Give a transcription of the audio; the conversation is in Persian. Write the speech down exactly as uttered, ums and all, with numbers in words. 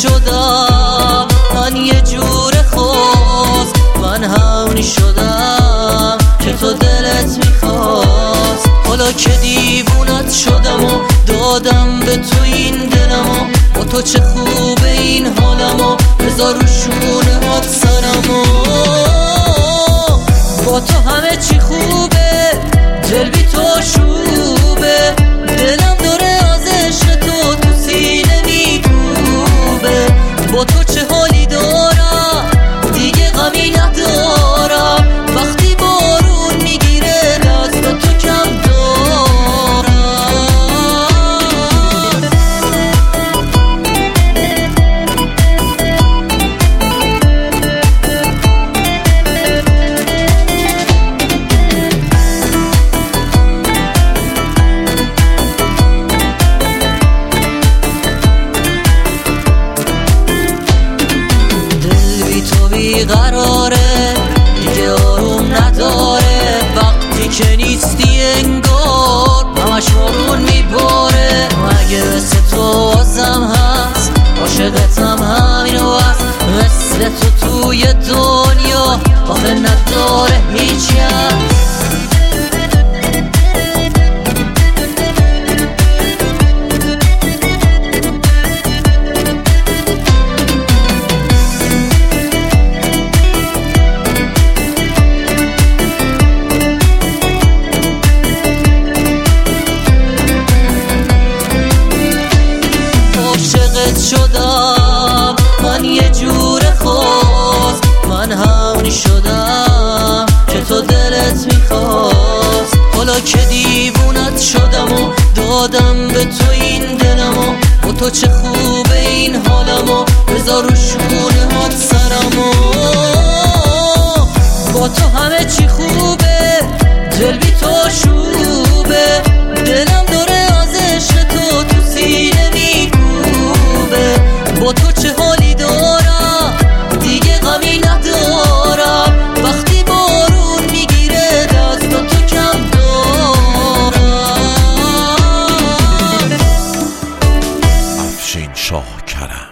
شدم، من یه جور خواست، من همونی شدم که تو دلت میخواست. حالا که دیوونت شدم و دادم به تو این دلمو، با تو چه خوبه این حالمو، بذار رو شونه هات سرمو. با تو همه چی خوبه، دل بی تو شوبه، دلم داره از عشق تو تو سینه میکوبه. با تو چه حالی دارم دیگه غمی ندارم، وقتی بارون میگیره دست به تو کم دارم. بیقراره دیگه آروم نداره، وقتی که نیستی انگار همش بارون میباره. مگه مثل تو آزم هست، عاشقتم همینو هست، مثل تو توی دنیا آخه نداره هیچ کس. شدم من یه جور خواست، من همونی شدم که تو دلت میخواست. حالا که دیوونت شدم و دادم به تو این دلمو، با تو چه خوبه این حالمو، بذار رو شونه هات سرمو. با تو همه چی خوبه، دل بی تو شوبه، دلم داره از عشق تو تو سینه میکوبه. با تو چه حالی دارم دیگه غمی ندارم، وقتی بارون میگیره دست به تو کم دارم. افشین شاه کرم.